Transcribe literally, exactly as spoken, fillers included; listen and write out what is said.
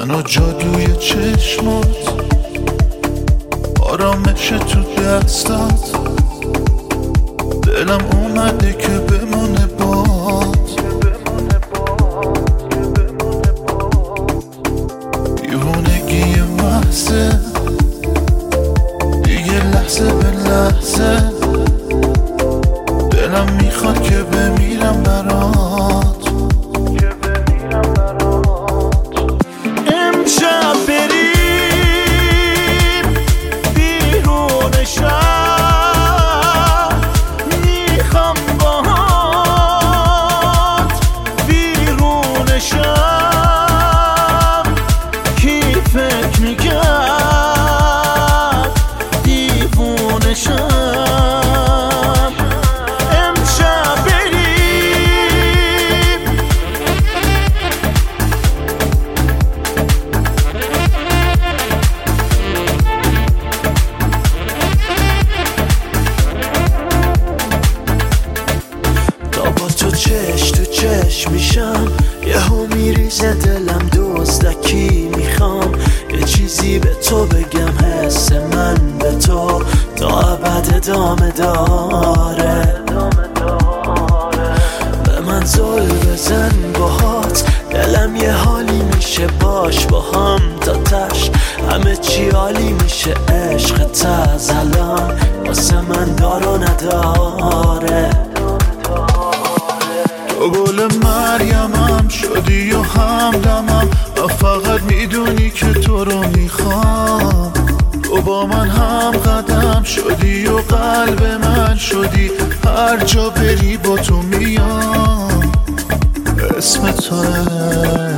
من و جادوی چشمات، آرامش تو دستات، دلم اومده که بمونه بات. دیوونگی محضه دیگه لحظه به لحظه، دلم میخواد که بمیرم برات. امشب بریم بیرون شهر، میخوام باهات بیرون شهر. کی فکر میکرد دیوونه شم. چش تو چش میشم، یهو میریزه دلم دزدکی. میخوام یه چیزی به تو بگم، حس من به تو تا ابد ادامه داره. به من زل بزن باهات، دلم یه حالی میشه باش با هم تا تش. همه چی عالی میشه، عشق از الان واسه من دار و نداره. تو گل مریمم شدی و همدمم، و فقط میدونی که تو رو میخوام. تو با من هم قدم شدی و قلب من شدی، هر جا بری با تو میام. اسم تو